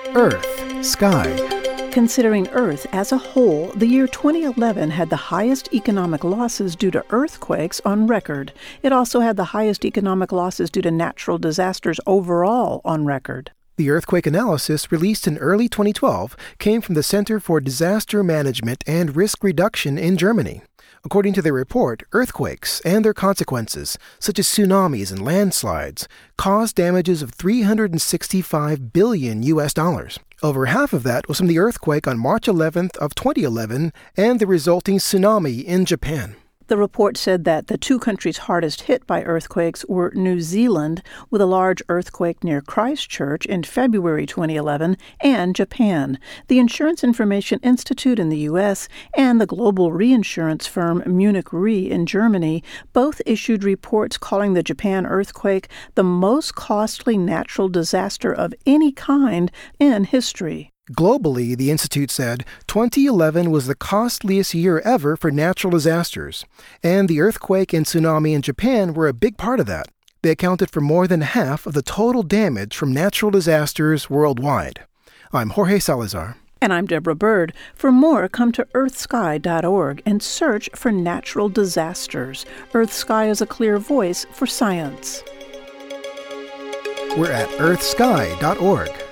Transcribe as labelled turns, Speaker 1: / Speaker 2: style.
Speaker 1: Earth, Sky.
Speaker 2: Considering Earth as a whole, the year 2011 had the highest economic losses due to earthquakes on record. It also had the highest economic losses due to natural disasters overall on record.
Speaker 1: The earthquake analysis released in early 2012 came from the Center for Disaster Management and Risk Reduction in Germany. According to their report, earthquakes and their consequences, such as tsunamis and landslides, caused damages of $365 billion. Over half of that was from the earthquake on March 11th of 2011 and the resulting tsunami in Japan.
Speaker 2: The report said that the two countries hardest hit by earthquakes were New Zealand, with a large earthquake near Christchurch in February 2011, and Japan. The Insurance Information Institute in the U.S. and the global reinsurance firm Munich Re in Germany both issued reports calling the Japan earthquake the most costly natural disaster of any kind in history.
Speaker 1: Globally, the Institute said, 2011 was the costliest year ever for natural disasters, and the earthquake and tsunami in Japan were a big part of that. They accounted for more than half of the total damage from natural disasters worldwide. I'm Jorge Salazar.
Speaker 2: And I'm Deborah Bird. For more, come to earthsky.org and search for natural disasters. EarthSky is a clear voice for science.
Speaker 1: We're at earthsky.org.